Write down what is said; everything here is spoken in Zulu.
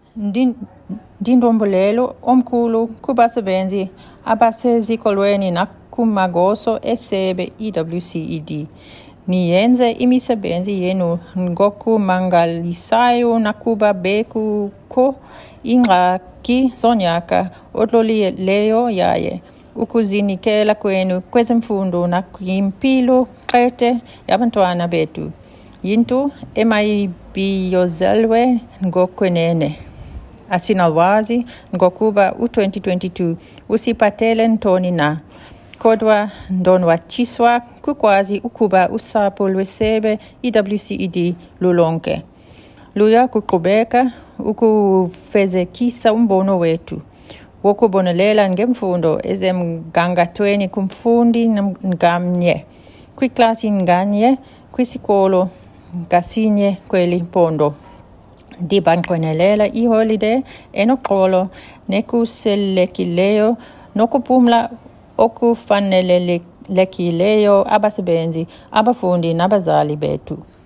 Ndindombulelo omkhulu kubasebenzi abasezikolweni nakumagosa esebe EWCED. Niyenze imisebenzi yenu ngokumangalisayo nakuba bekukho ingxaki zonyaka odlulileyo yaye ukuzinikela kwenu kwezemfundo nakwimpilo qete yabantwana bethu yinto emayibhiyozelwe ngokwenene. Asinalwazi ngokuba u-2022 usiphathele ntoni na, kodwa ndonwatyiswa kukwazi ukuba usapho lwesebe EWCED lulonke luya kuqhubeka ukufezekisa umbono wethu wokubonelela ngemfundo esemgangathweni kumfundi ngamnye, kwiklasi nganye, kwisikolo ngasinye kweli phondo. Ndibanqwenelela iholide enoxolo nekuselekileyo nokuphumla okufanelekileyo abasebenzi, abafundi nabazali bethu.